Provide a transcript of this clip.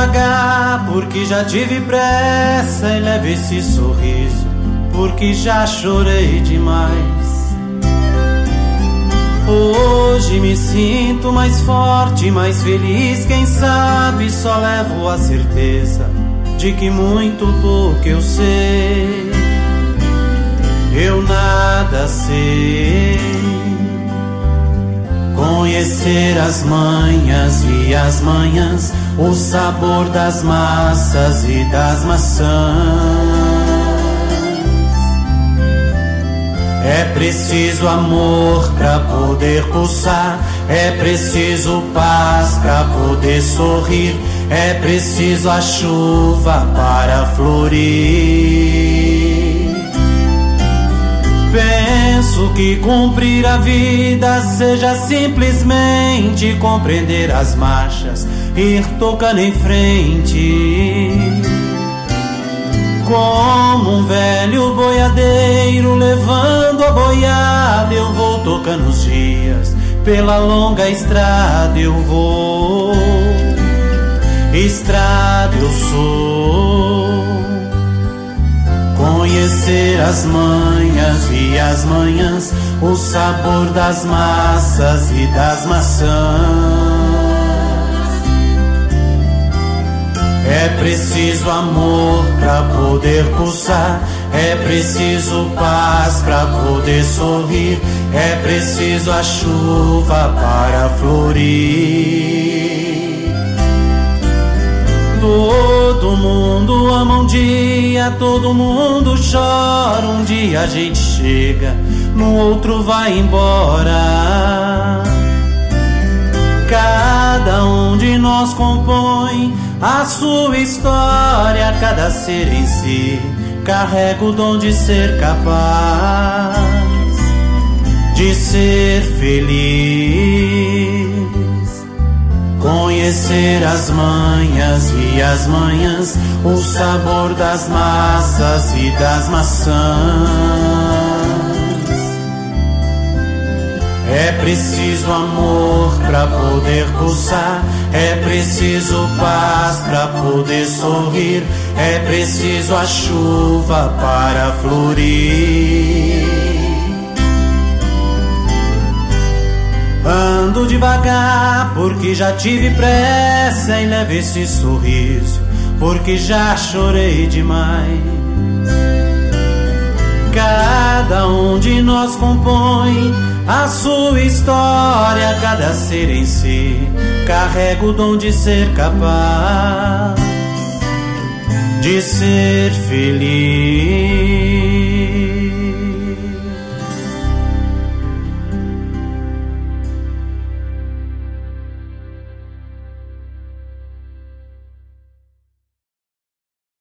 devagar, porque já tive pressa, e leve esse sorriso, porque já chorei demais. Hoje me sinto mais forte, mais feliz, quem sabe só levo a certeza de que muito pouco eu sei. Eu nada sei. Conhecer as manhas e as manhãs, o sabor das massas e das maçãs. É preciso amor pra poder pulsar, é preciso paz pra poder sorrir, é preciso a chuva para florir. Penso que cumprir a vida seja simplesmente compreender as marchas, ir tocando em frente. Como um velho boiadeiro levando a boiada, eu vou tocando os dias, pela longa estrada eu vou. Estrada eu sou. Conhecer as manhas e as manhãs, o sabor das massas e das maçãs. É preciso amor pra poder pulsar, é preciso paz pra poder sorrir, é preciso a chuva para florir. Todo mundo ama um dia, todo mundo chora, um dia a gente chega, no outro vai embora. Cada um de nós compõe a sua história, cada ser em si carrega o dom de ser capaz de ser feliz. Conhecer as manhas e as manhãs, o sabor das massas e das maçãs. É preciso amor pra poder pulsar, é preciso paz pra poder sorrir, é preciso a chuva para florir. Ando devagar, porque já tive pressa, e leve esse sorriso, porque já chorei demais. Cada um de nós compõe a sua história, cada ser em si carrega o dom de ser capaz de ser feliz.